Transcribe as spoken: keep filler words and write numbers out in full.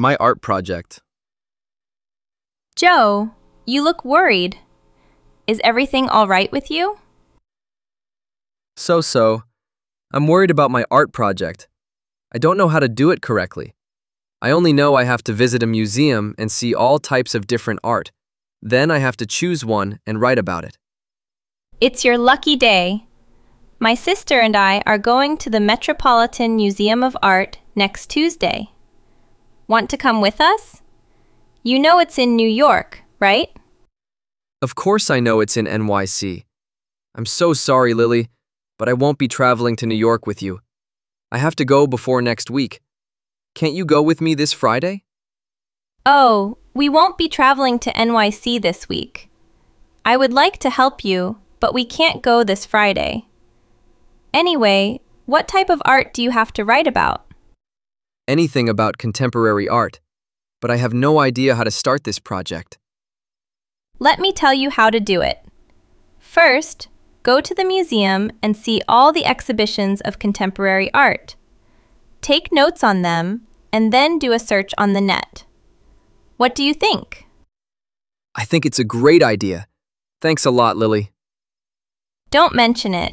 My art project. Joe, you look worried. Is everything all right with you? So-so. I'm worried about my art project. I don't know how to do it correctly. I only know I have to visit a museum and see all types of different art. Then I have to choose one and write about it. It's your lucky day. My sister and I are going to the Metropolitan Museum of Art next Tuesday. Want to come with us? You know it's in New York, right? Of course I know it's in N Y C. I'm so sorry, Lily, but I won't be traveling to New York with you. I have to go before next week. Can't you go with me this Friday? Oh, we won't be traveling to N Y C this week. I would like to help you, but we can't go this Friday. Anyway, what type of art do you have to write about? Anything about contemporary art, but I have no idea how to start this project. Let me tell you how to do it. First, go to the museum and see all the exhibitions of contemporary art. Take notes on them, and then do a search on the net. What do you think? I think it's a great idea. Thanks a lot, Lily. Don't mention it.